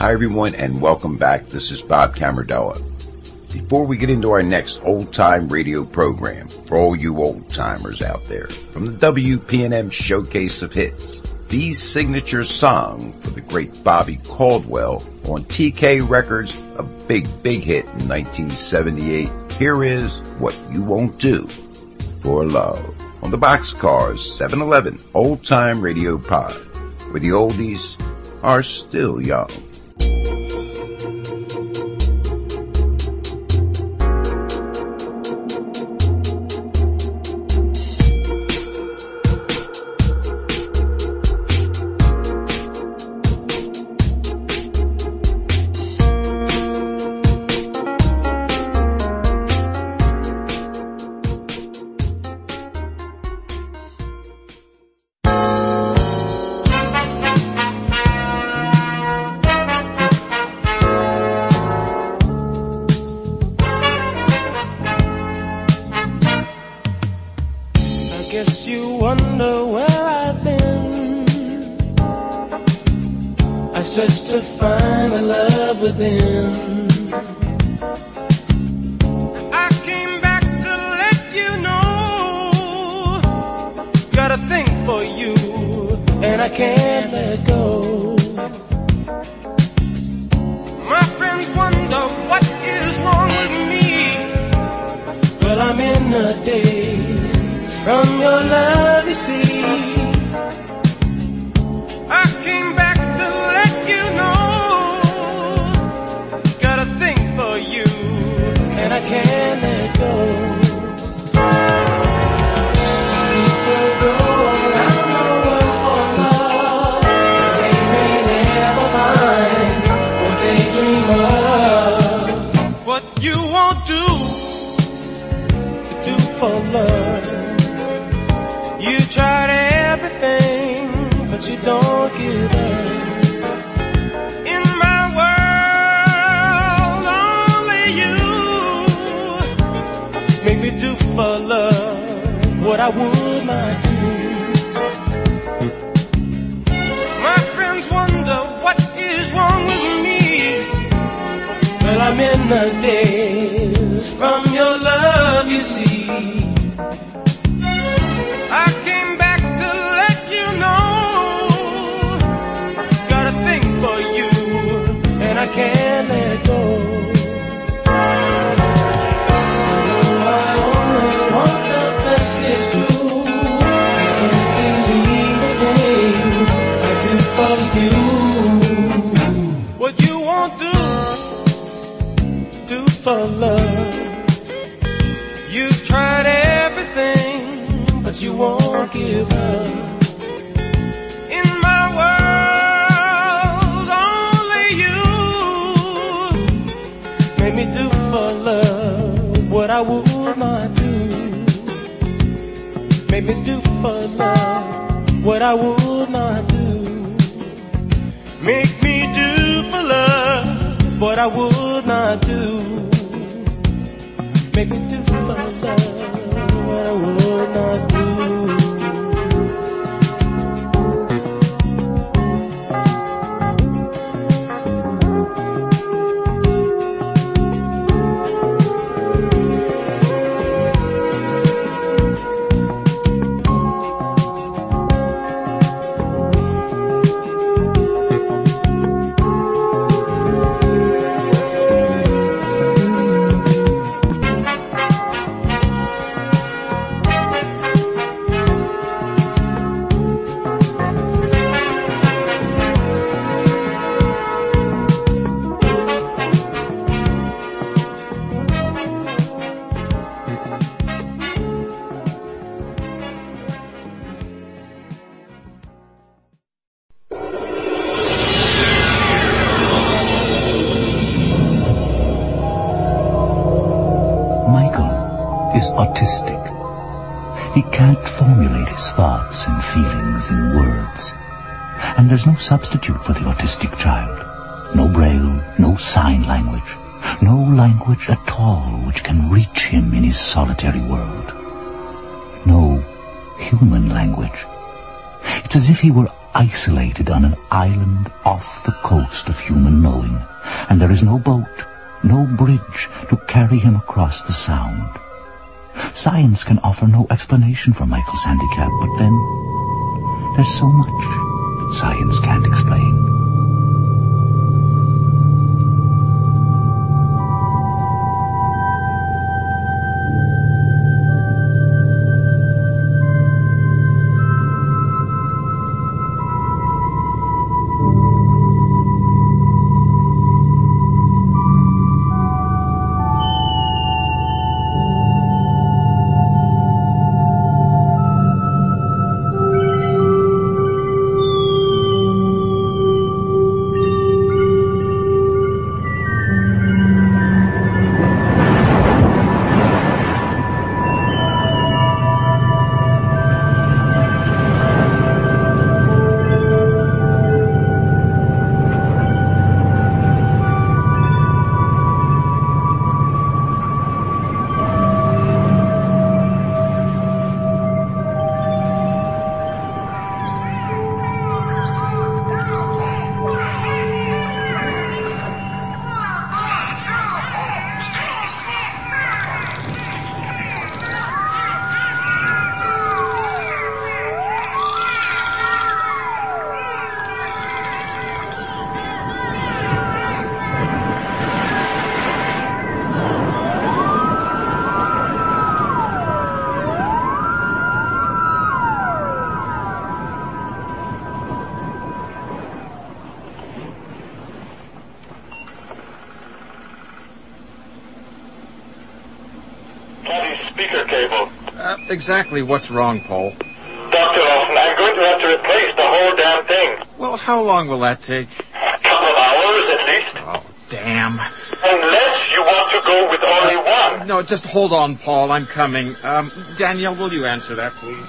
Hi everyone and welcome back. This is Bob Camardella. Before we get into our next old time radio program, for all you old timers out there, from the WPNM Showcase of Hits, the signature song for the great Bobby Caldwell on TK Records, a big hit in 1978. Here is What You Won't Do for Love on the Boxcars 711 Old Time Radio Pod, where the oldies are still young. And there's no substitute for the autistic child. No braille, no sign language, no language at all which can reach him in his solitary world. No human language. It's as if he were isolated on an island off the coast of human knowing, and there is no boat, no bridge to carry him across the sound. Science can offer no explanation for Michael's handicap, but then there's so much that science can't explain. Speaker cable. Exactly what's wrong, Paul? Dr. Olsen, I'm going to have to replace the whole damn thing. Well, how long will that take? A couple of hours at least. Oh, damn. Unless you want to go with only one. No, just hold on, Paul. I'm coming. Danielle, will you answer that, please?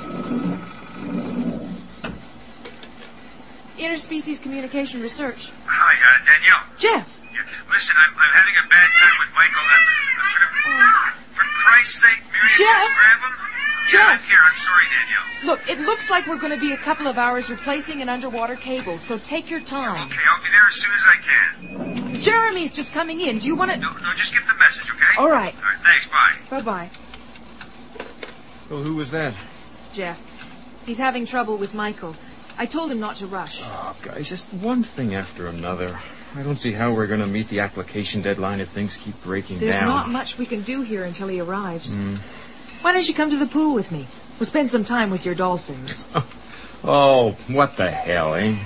Interspecies Communication Research. Hi, Danielle. Jeff! Yeah, listen, I'm having a bad time with Michael. For Christ's sake, Miriam, Jeff! grab him. Jeff! Yeah, I'm here. I'm sorry, Danielle. Look, it looks like we're going to be a couple of hours replacing an underwater cable, so take your time. Okay, I'll be there as soon as I can. Jeremy's just coming in. Do you want to... No, just get the message, okay? All right. All right, thanks. Bye. Bye-bye. Well, who was that? Jeff. He's having trouble with Michael. I told him not to rush. Oh, guys, just one thing after another. I don't see how we're going to meet the application deadline if things keep breaking There's down. There's not much we can do here until he arrives. Why don't you come to the pool with me? We'll spend some time with your dolphins. Oh, what the hell, eh?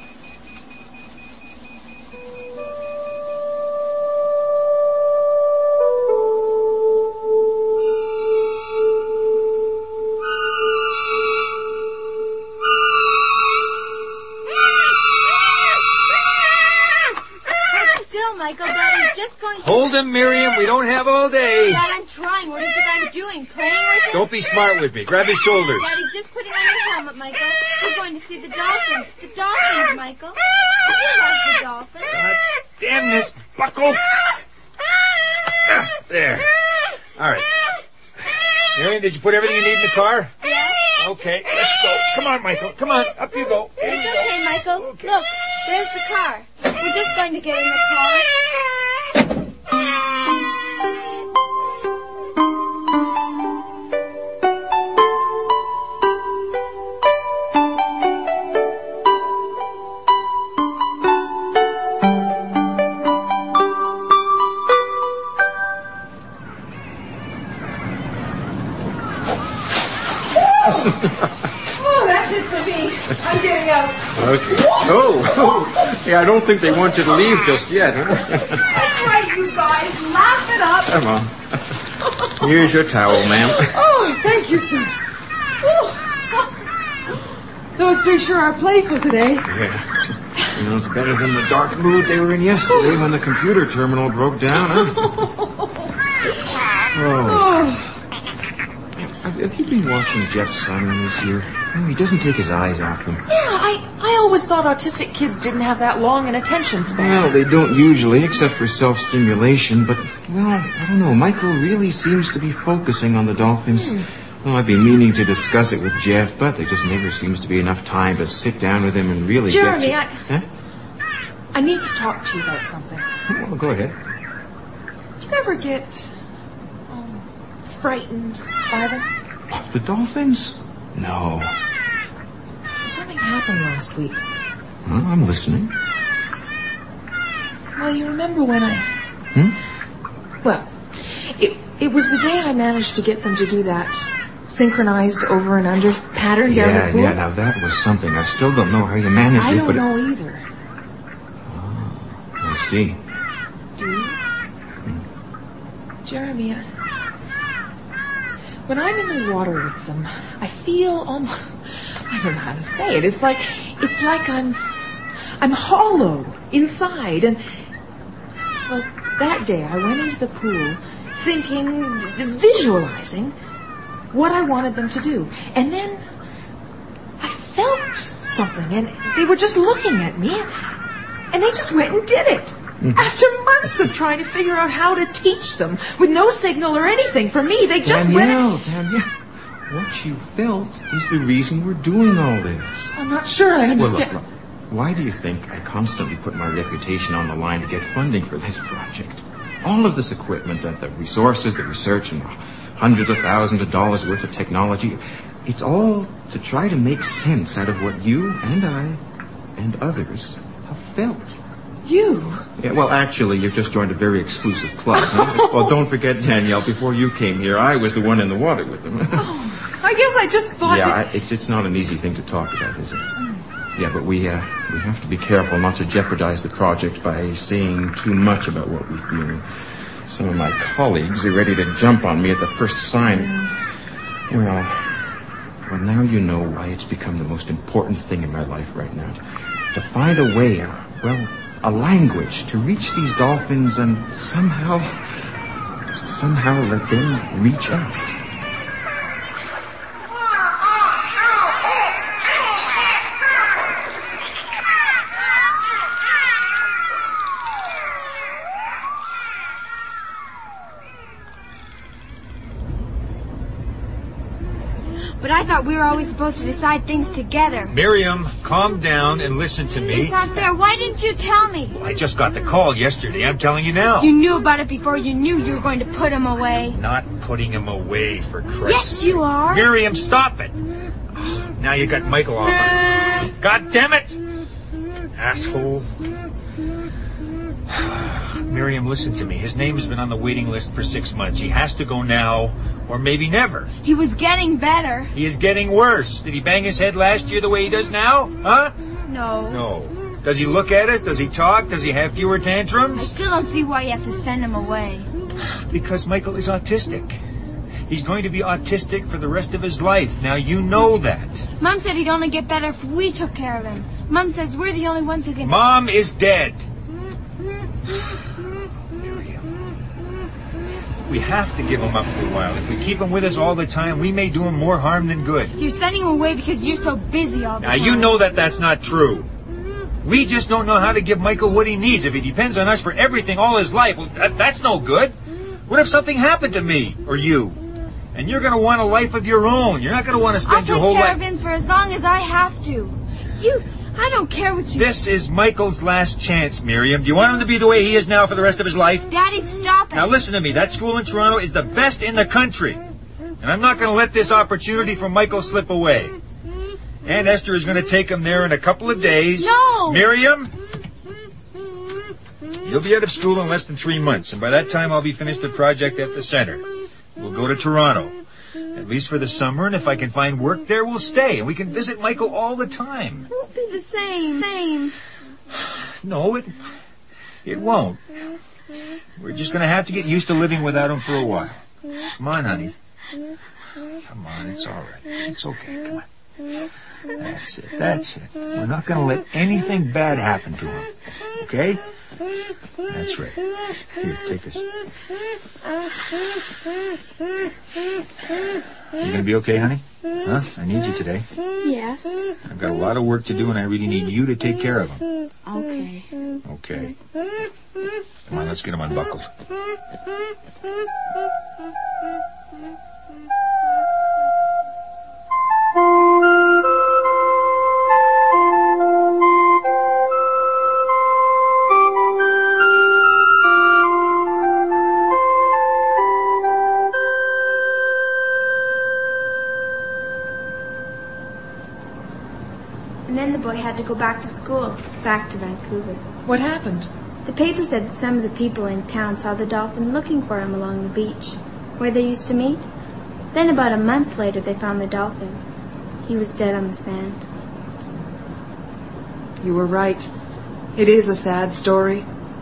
Michael, Daddy's just going to... Hold him, Miriam. We don't have all day. Dad, I'm trying. What do you think I'm doing? Playing with him? Don't be smart with me. Grab his shoulders. Daddy's just putting on your helmet, Michael. We're going to see the dolphins. The dolphins, Michael. You like the dolphins. God damn this buckle. There. All right. Miriam, did you put everything you need in the car? Yes. Okay, let's go. Come on, Michael. Come on. Up you go. Here It's we okay, go. Michael. Okay. Look, there's the car. We're just going to get in the car. Oh, that's it for me. I'm getting out. Okay. Oh, yeah, I don't think they want you to leave just yet, huh? That's right, you guys. Laugh it up. Come on. Here's your towel, ma'am. Oh, thank you, sir. Oh. Those three sure are playful today. Yeah. You know, it's better than the dark mood they were in yesterday when the computer terminal broke down, huh? Oh. Have you been watching Jeff Simon this year? No, he doesn't take his eyes off them. Yeah, I always thought autistic kids didn't have that long an attention span. Well, they don't usually, except for self-stimulation, but, well, I don't know. Michael really seems to be focusing on the dolphins. Well, I've been meaning to discuss it with Jeff, but there just never seems to be enough time to sit down with him and really Jeremy, get to... I need to talk to you about something. Well, go ahead. Do you ever get frightened by them? The dolphins? No. Something happened last week. Well, I'm listening. Well, you remember when Well, it was the day I managed to get them to do that synchronized over and under pattern down the pool. Yeah, now that was something. I still don't know how you managed it, I don't know either. Oh, I see. Do you? Jeremy, when I'm in the water with them, I feel almost... I don't know how to say it. It's like I'm hollow inside. And, well, that day I went into the pool visualizing what I wanted them to do. And then I felt something, and they were just looking at me, and they just went and did it. Mm-hmm. After months of trying to figure out how to teach them, with no signal or anything from me, they just Danielle, what you felt is the reason we're doing all this. I'm not sure I understand. Well, look, why do you think I constantly put my reputation on the line to get funding for this project? All of this equipment, the resources, the research, and hundreds of thousands of dollars worth of technology, it's all to try to make sense out of what you and I and others have felt. You? Yeah, well, actually, you've just joined a very exclusive club. Huh? Well, don't forget, Danielle, before you came here, I was the one in the water with them. I guess I just thought it's not an easy thing to talk about, is it? Yeah, but we have to be careful not to jeopardize the project by saying too much about what we feel. Some of my colleagues are ready to jump on me at the first sign. Well, now you know why it's become the most important thing in my life right now. To find a way, a language to reach these dolphins and somehow let them reach us. But I thought we were always supposed to decide things together. Miriam, calm down and listen to me. It's not fair. Why didn't you tell me? Well, I just got the call yesterday. I'm telling you now. You knew about it before you knew you were going to put him away. Not putting him away, for Christ's sake. Yes, you are. Miriam, stop it. Now you got Michael off. God damn it. Asshole. Miriam, listen to me. His name has been on the waiting list for 6 months. He has to go now, or maybe never. He was getting better. He is getting worse. Did he bang his head last year the way he does now? Huh? No. No. Does he look at us? Does he talk? Does he have fewer tantrums? I still don't see why you have to send him away. Because Michael is autistic. He's going to be autistic for the rest of his life. Now, you know that. Mom said he'd only get better if we took care of him. Mom says we're the only ones who can... Mom is dead. We have to give him up for a while. If we keep him with us all the time, we may do him more harm than good. You're sending him away because you're so busy all the time. Now, you know that that's not true. We just don't know how to give Michael what he needs. If he depends on us for everything all his life, well, that's no good. What if something happened to me or you? And you're going to want a life of your own. You're not going to want to spend your whole life... I'll take care of him for as long as I have to. I don't care what you... This is Michael's last chance, Miriam. Do you want him to be the way he is now for the rest of his life? Daddy, stop it. Now listen to me. That school in Toronto is the best in the country. And I'm not going to let this opportunity for Michael slip away. Aunt Esther is going to take him there in a couple of days. No! Miriam? You'll be out of school in less than 3 months. And by that time, I'll be finished the project at the center. We'll go to Toronto. At least for the summer, and if I can find work there, we'll stay. And we can visit Michael all the time. It won't be the same. No, it won't. We're just going to have to get used to living without him for a while. Come on, honey. Come on, it's all right. It's okay, come on. That's it. We're not going to let anything bad happen to him. Okay? That's right. Here, take this. You going to be okay, honey? Huh? I need you today. Yes. I've got a lot of work to do, and I really need you to take care of him. Okay. Come on, let's get him unbuckled. And then the boy had to go back to school, back to Vancouver. What happened? The paper said that some of the people in town saw the dolphin looking for him along the beach, where they used to meet. Then about a month later, they found the dolphin. He was dead on the sand. You were right. It is a sad story.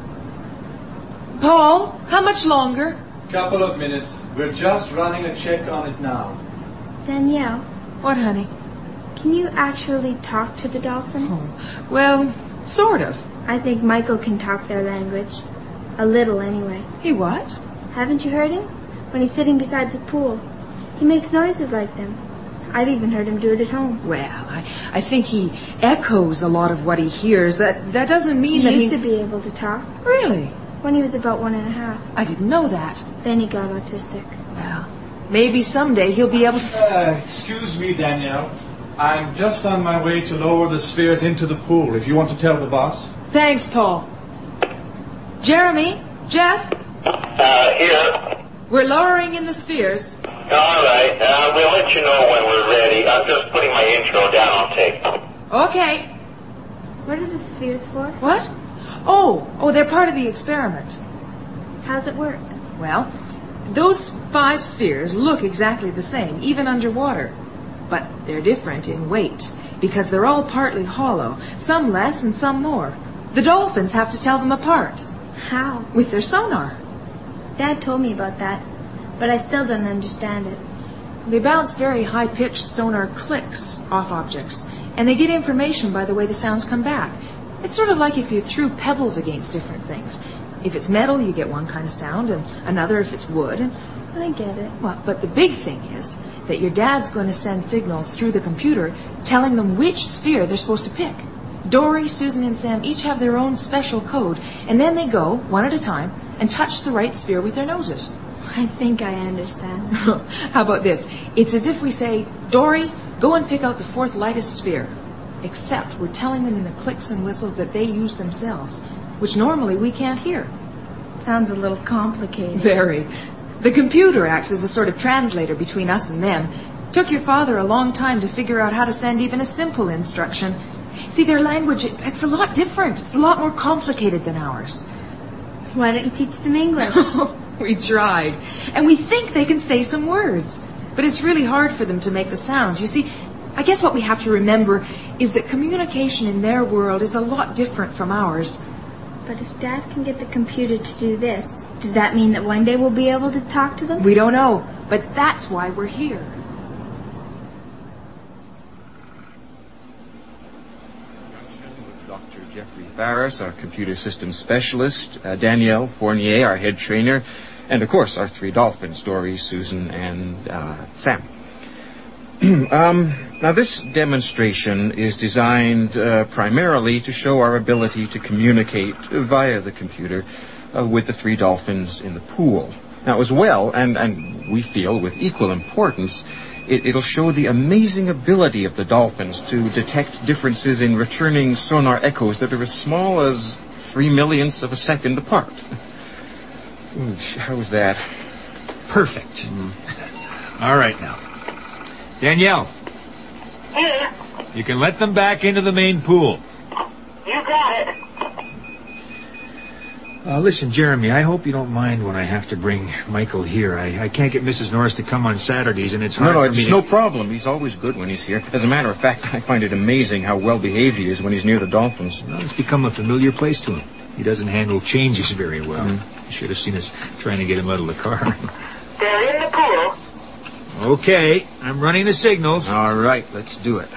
Paul, how much longer? Couple of minutes. We're just running a check on it now. Danielle, What, honey? can you actually talk to the dolphins? Well, sort of. I think Michael can talk their language. A little, anyway. He what? Haven't you heard him? When he's sitting beside the pool. He makes noises like them. I've even heard him do it at home. Well, I think he echoes a lot of what he hears. That doesn't mean He that used to be able to talk Really? when he was about 1.5. I didn't know that. Then he got autistic. Well, maybe someday he'll be able to... Excuse me, Danielle. I'm just on my way to lower the spheres into the pool, if you want to tell the boss. Thanks, Paul. Jeremy? Jeff? Here. We're lowering in the spheres. All right. We'll let you know when we're ready. I'm just putting my intro down on tape. Okay. What are the spheres for? What? Oh, they're part of the experiment. How's it work? Well, those 5 spheres look exactly the same, even underwater. But they're different in weight, because they're all partly hollow, some less and some more. The dolphins have to tell them apart. How? With their sonar. Dad told me about that, but I still don't understand it. They bounce very high-pitched sonar clicks off objects, and they get information by the way the sounds come back. It's sort of like if you threw pebbles against different things. If it's metal, you get one kind of sound, and another if it's wood. I get it. Well, but the big thing is that your dad's going to send signals through the computer telling them which sphere they're supposed to pick. Dory, Susan, and Sam each have their own special code, and then they go, one at a time, and touch the right sphere with their noses. I think I understand. How about this? It's as if we say, Dory, go and pick out the 4th lightest sphere. Except we're telling them in the clicks and whistles that they use themselves, which normally we can't hear. Sounds a little complicated. Very. The computer acts as a sort of translator between us and them. Took your father a long time to figure out how to send even a simple instruction. See, their language, it's a lot different. It's a lot more complicated than ours. Why don't you teach them English? We tried. And we think they can say some words. But it's really hard for them to make the sounds. You see, I guess what we have to remember is that communication in their world is a lot different from ours. But if Dad can get the computer to do this, does that mean that one day we'll be able to talk to them? We don't know, but that's why we're here. Dr. Jeffrey Farris, our computer systems specialist, Danielle Fournier, our head trainer, and of course our 3 dolphins, Dory, Susan, and Sam. Now this demonstration is designed primarily to show our ability to communicate via the computer with the 3 dolphins in the pool. Now as well, and we feel with equal importance, it'll show the amazing ability of the dolphins to detect differences in returning sonar echoes that are as small as 3 millionths of a second apart. Ooh, how was that? Perfect. All right now. Danielle, Here. you can let them back into the main pool. You got it. Listen, Jeremy, I hope you don't mind when I have to bring Michael here. I can't get Mrs. Norris to come on Saturdays, and it's hard for me it's no problem. He's always good when he's here. As a matter of fact, I find it amazing how well-behaved he is when he's near the dolphins. Well, it's become a familiar place to him. He doesn't handle changes very well. You should have seen us trying to get him out of the car. They're in the pool. Okay, I'm running the signals. All right, let's do it.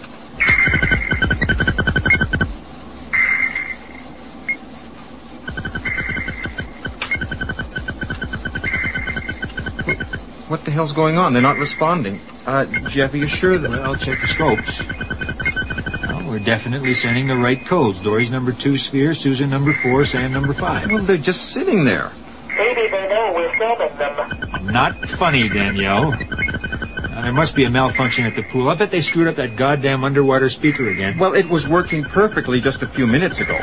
What the hell's going on? They're not responding. Jeff, are you sure that... Well, check the scopes. Well, we're definitely sending the right codes. Dory's number 2 sphere, Susan number 4, Sam number 5. Well, they're just sitting there. Maybe they know we're filming them. Not funny, Danielle. There must be a malfunction at the pool. I bet they screwed up that goddamn underwater speaker again. Well, it was working perfectly just a few minutes ago.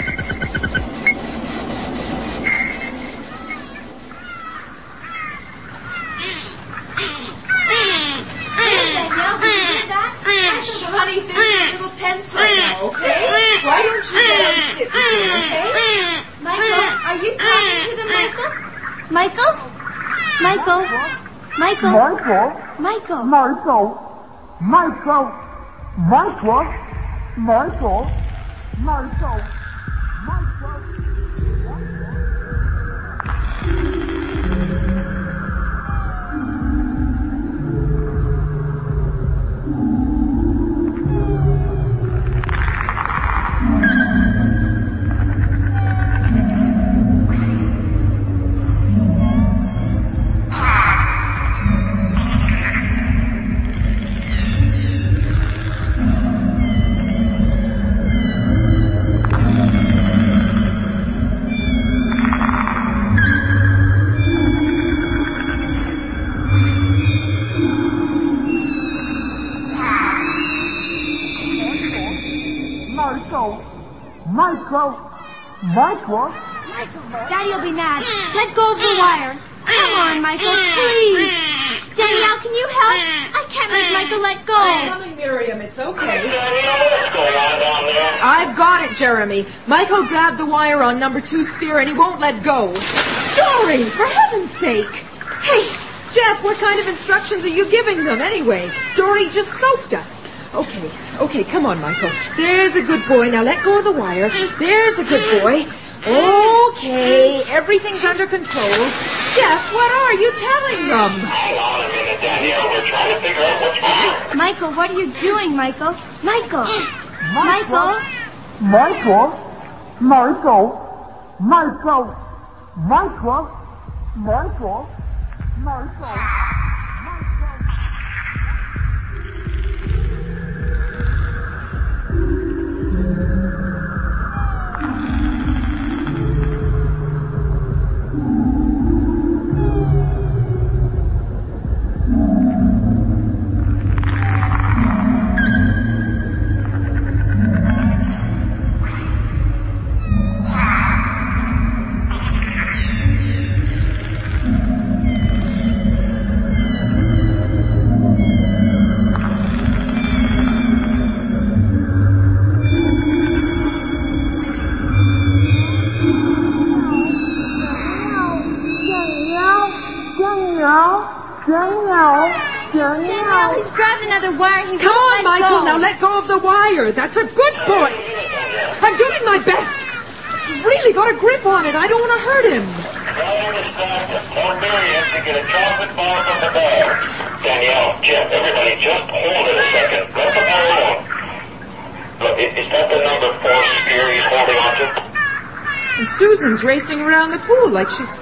Honey, there's a little tense right now, okay? Why don't you get up and sit with me, okay? Michael, are you talking to them, Michael? Michael? Michael? Michael? Michael? Michael, Daddy will be mad. Let go of the wire. Come on, Michael, please. Danielle, can you help? I can't make Michael let go. I'm coming, Miriam. It's okay. What's going on down there? I've got it, Jeremy. Michael grabbed the wire on number 2 sphere and he won't let go. Dory, for heaven's sake. Hey, Jeff, what kind of instructions are you giving them anyway? Dory just soaked us. Okay, come on, Michael. There's a good boy. Now let go of the wire. There's a good boy. Okay, everything's under control. Jeff, what are you telling them? Hang on a minute, Danielle. We're trying to figure out what's wrong. Michael, what are you doing, Michael? Michael! Michael! Danielle, he's grabbed another wire. He Come on, won't let Michael, go. now let go of the wire. That's a good boy. I'm doing my best. He's really got a grip on it. I don't want to hurt him. I understand that poor Miriam to get a chocolate bar from the bag. Danielle, Jeff, everybody, just hold it a second. Let the boy alone. Look, is that the number 4 sphere he's holding on to? And Susan's racing around the pool like she's...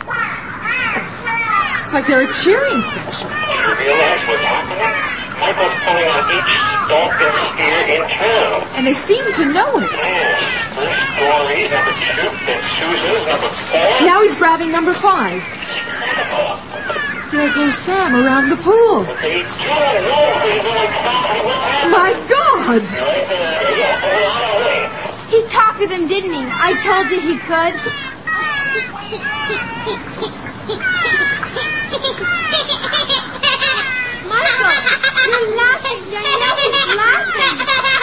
It's like they're a cheering section. Do you realize what's happening? Michael's pulling on each dolphin sphere in turn. And they seem to know it. Yes. First Dory's, number 2, then Susan's, number 4. Now he's grabbing number 5. There goes Sam around the pool. They do not know who is going to My God! He talked with him, didn't he? I told you he could. Michael, you're laughing. Danielle is laughing.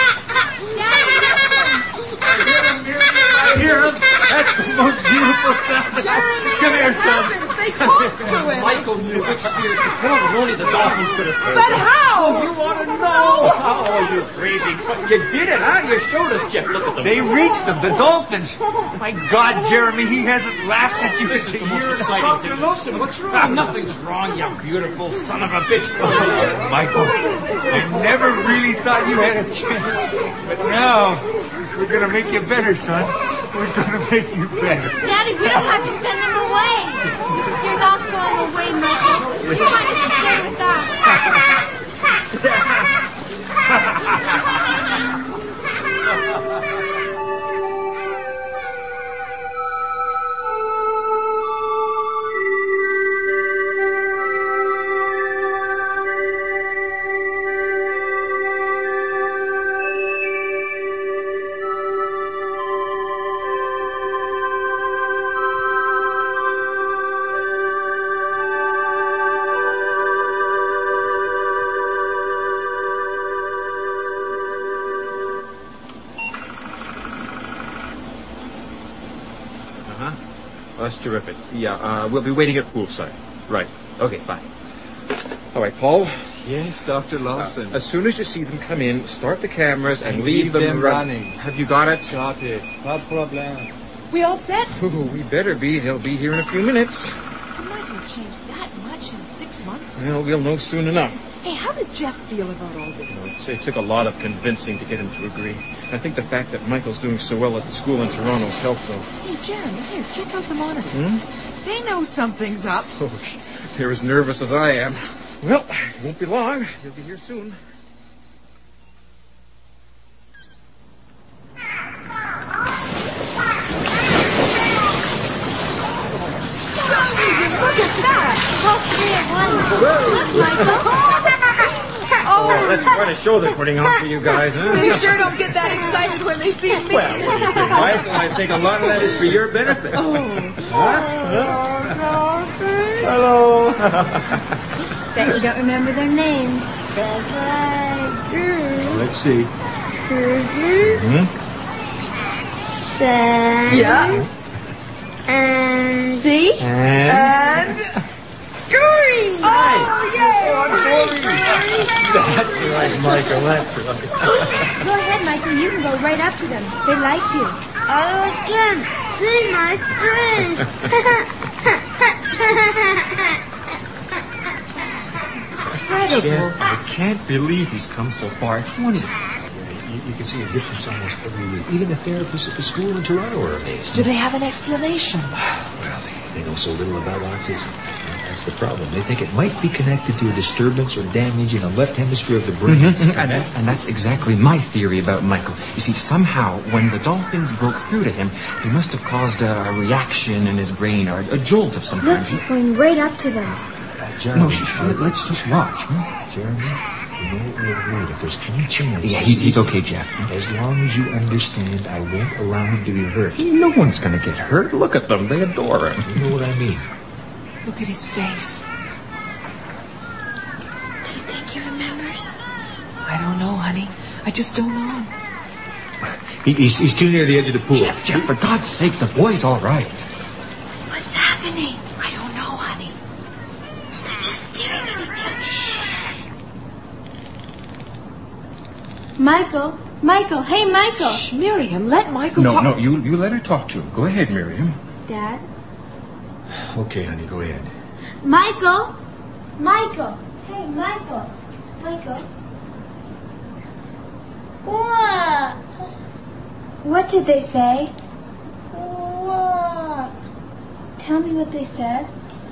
I hear him. That's the most beautiful sound. Come here, son. They talked to him. Michael knew which spheres to pull, and only the dolphins could have told But him. how? You want to know? Oh, you crazy. You did it, huh? You showed us, Jeff. Look at them. They reached them, the dolphins. My God, Jeremy, he hasn't laughed since you This is the most exciting thing. Listen, what's wrong? Nothing's wrong, you beautiful son of a bitch. Michael, I never really thought you had a chance. But now, we're going to make you better, son. We're going to make you better. Daddy, we don't have to send them away. You're not going away, Michael. You want us to stay with us. That's terrific. Yeah, we'll be waiting at poolside. Right. Okay, bye. All right, Paul. Yes, Dr. Lawson. As soon as you see them come in, start the cameras and leave them running. Have you got it? Got it. No problem. We all set? Ooh, we better be. They'll be here in a few minutes. You might have changed that much in 6 months. Well, we'll know soon enough. Hey, how does Jeff feel about all this? I'd say it took a lot of convincing to get him to agree. I think the fact that Michael's doing so well at the school in Toronto's helped, though. Hey, Jeremy, here, check out the monitor. They know something's up. Oh, they're as nervous as I am. Well, it won't be long. He'll be here soon. Look at that! All 3 at once. Look, Michael. Oh, that's quite a show they're putting on for you guys, huh? They sure don't get that excited when they see me. Well, what do you think, Mike? I think a lot of that is for your benefit. Hello. Bet you don't remember their names. Let's see. Yeah? And see? And... Dory! Oh, yay! That's right, Michael. That's right. Go ahead, Michael. You can go right up to them. They like you. Oh, again. See my friends. Jeff, I can't believe he's come so far. It's wonderful. You can see a difference almost every week. Even the therapists at the school in Toronto are amazed. Do they have an explanation? Well, they know so little about autism. That's the problem. They think it might be connected to a disturbance or damage in the left hemisphere of the brain. And that's exactly my theory about Michael. You see, somehow, when the dolphins broke through to him, they must have caused a reaction in his brain, or a jolt of some Look, kind. he's going right up to them. Jeremy, No, let's just watch. Jeremy, you know what we agreed. If there's any chance... Yeah, he's okay, Jeff. As long as you understand, I won't allow him to be hurt. No one's going to get hurt. Look at them. They adore him. You know what I mean? Look at his face. Do you think he remembers? I don't know, honey. I just don't know. He's too near the edge of the pool. Jeff, for God's sake, the boy's all right. What's happening? I don't know, honey. They're just staring at each other. Michael, hey, Michael. Shh, Miriam, let Michael talk. No, you let her talk to him. Go ahead, Miriam. Dad? Okay, honey, go ahead. Michael. Hey, Michael. What? What did they say? What? Tell me what they said.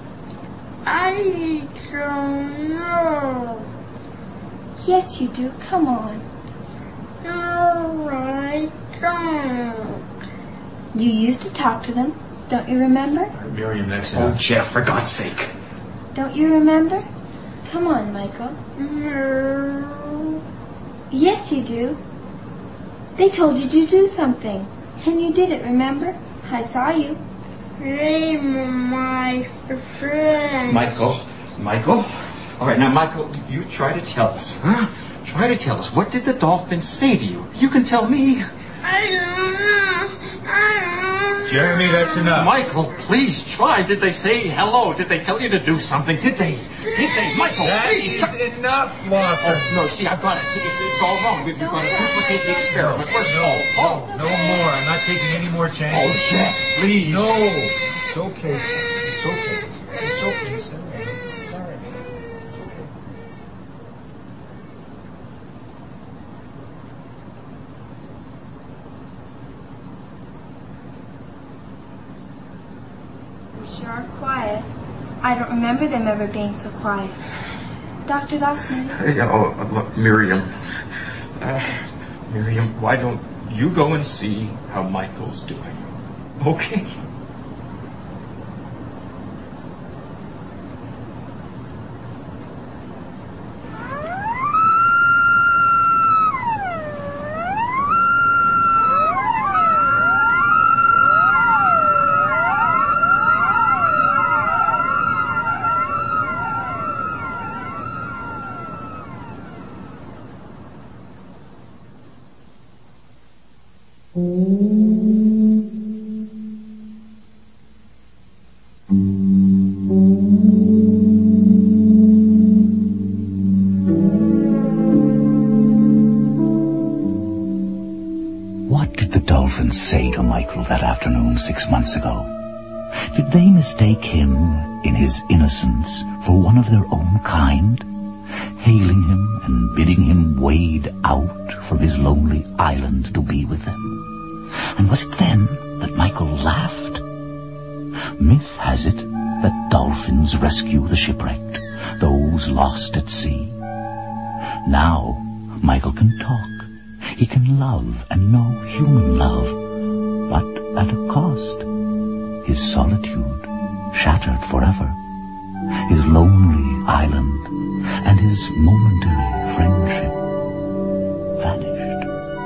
I don't know. Yes, you do. Come on. No, I don't. You used to talk to them. Don't you remember? Miriam, that's Oh, Jeff, for God's sake. Don't you remember? Come on, Michael. No. Yes, you do. They told you to do something. And you did it, remember? I saw you. I'm my friend. Michael. All right, now, Michael, you try to tell us, huh? Try to tell us. What did the dolphins say to you? You can tell me. I don't know. Jeremy, that's enough. Michael, please try. Did they say hello? Did they tell you to do something? Did they? Michael, please. That is enough, Lawson. No, see, I've got it. See, it's all wrong. We've got to duplicate the experiment. First of all, No more. I'm not taking any more chances. Oh, Jeff, please. No. It's okay, son. It's okay. It's okay, son. It's all right. They sure are quiet. I don't remember them ever being so quiet. Dr. Dawson. Look, Miriam. Miriam, why don't you go and see how Michael's doing? Okay. dolphins say to Michael that afternoon 6 months ago? Did they mistake him in his innocence for one of their own kind, hailing him and bidding him wade out from his lonely island to be with them? And was it then that Michael laughed? Myth has it that dolphins rescue the shipwrecked, those lost at sea. Now Michael can talk. He can love and know human love, but at a cost. His solitude shattered forever, his lonely island and his momentary friendship vanished.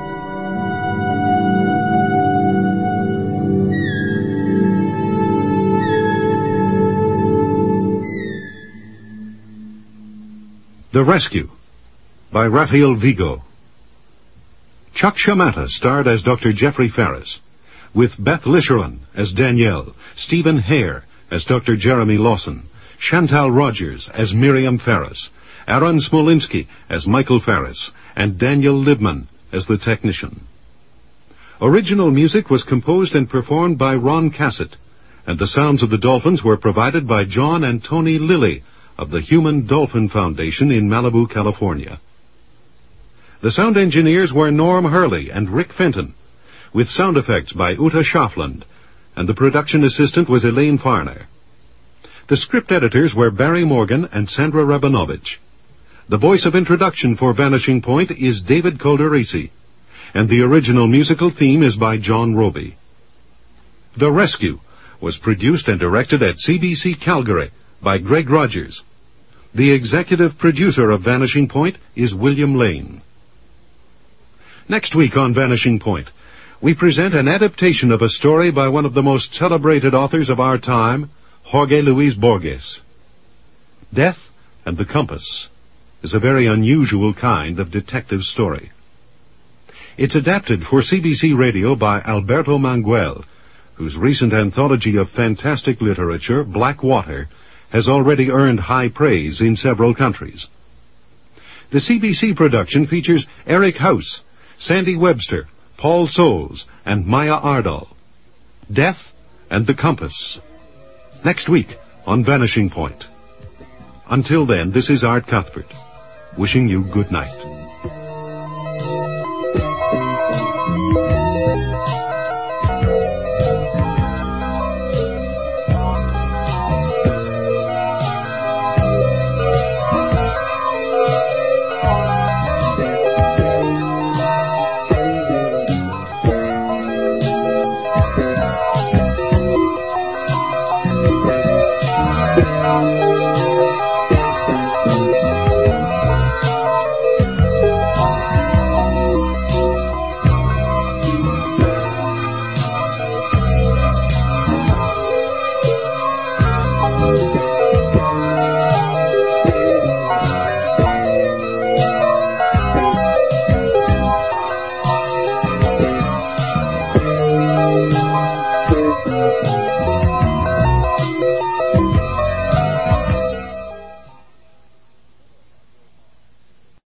The Rescue by Rafael Vigo. Chuck Shamata starred as Dr. Jeffrey Ferris, with Beth Lisheron as Danielle, Stephen Hare as Dr. Jeremy Lawson, Chantal Rogers as Miriam Ferris, Aaron Smolinski as Michael Ferris, and Daniel Libman as the technician. Original music was composed and performed by Ron Cassett, and the sounds of the dolphins were provided by John and Tony Lilly of the Human Dolphin Foundation in Malibu, California. The sound engineers were Norm Hurley and Rick Fenton, with sound effects by Uta Schafland, and the production assistant was Elaine Farner. The script editors were Barry Morgan and Sandra Rabinovich. The voice of introduction for Vanishing Point is David Calderisi, and the original musical theme is by John Roby. The Rescue was produced and directed at CBC Calgary by Greg Rogers. The executive producer of Vanishing Point is William Lane. Next week on Vanishing Point, we present an adaptation of a story by one of the most celebrated authors of our time, Jorge Luis Borges. Death and the Compass is a very unusual kind of detective story. It's adapted for CBC Radio by Alberto Manguel, whose recent anthology of fantastic literature, Black Water, has already earned high praise in several countries. The CBC production features Eric House, Sandy Webster, Paul Soles, and Maya Ardal. Death and the Compass. Next week on Vanishing Point. Until then, this is Art Cuthbert, wishing you good night.